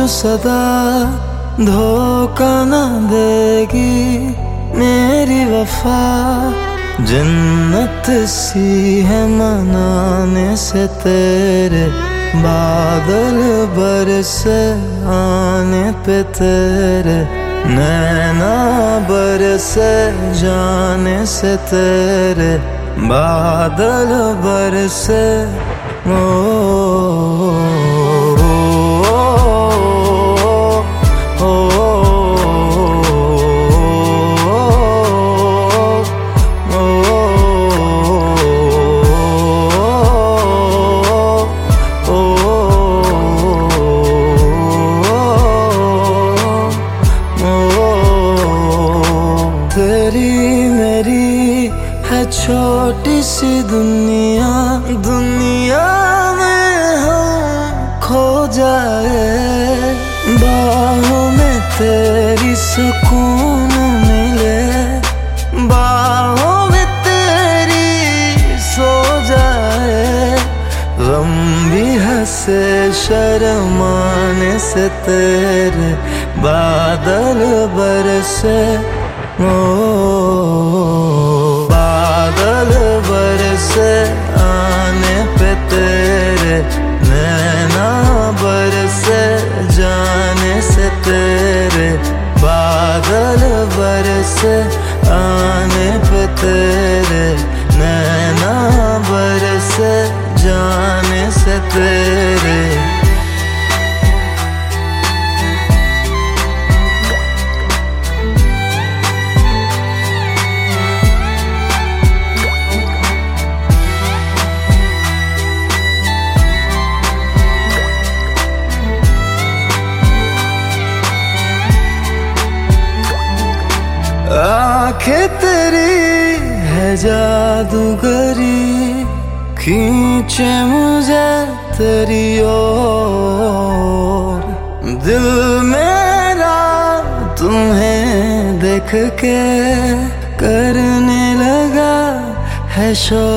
सदा धोखा न देगी मेरी वफा। जन्नत सी है मनाने से तेरे, बादल बरसे आने पे तेरे, नैना बरसे जाने से तेरे, बादल बरसे तेरी मेरी है छोटी सी दुनिया, दुनिया में हम खो जाए। बाहों में तेरी सुकून मिले, बाहों में तेरी सो जाए। गम भी हंसे शर्माने से तेरे, बादल बरसे बादल बरसे आने पे तेरे, नैना बरसे जाने से तेरे, बादल बरसे आने पे तेरे, नैना बरसे जाने से तेरे। आंखें तेरी है जादूगरी, खींचे मुझे तेरी ओर। दिल मेरा तुम्हें देख के करने लगा है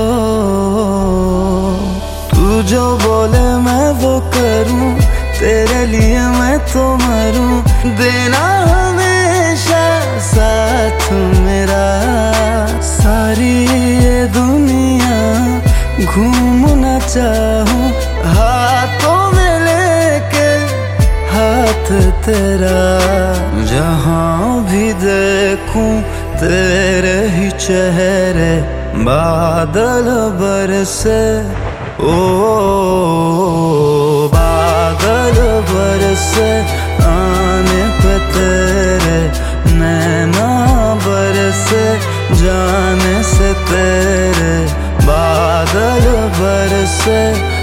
शोर। तू जो बोले मैं वो करूं, तेरे लिए मैं तो मरूं। देना हमेशा साथ मेरा, सारी ये दुनिया घूमना चाहूं, हाथों में लेके हाथ तेरा। जहां भी देखूं तेरे ही चेहरे, बादल बरसे बादल बरसे आने पे तेरे, नैना बरसे जाने से तेरे, बादल बरसे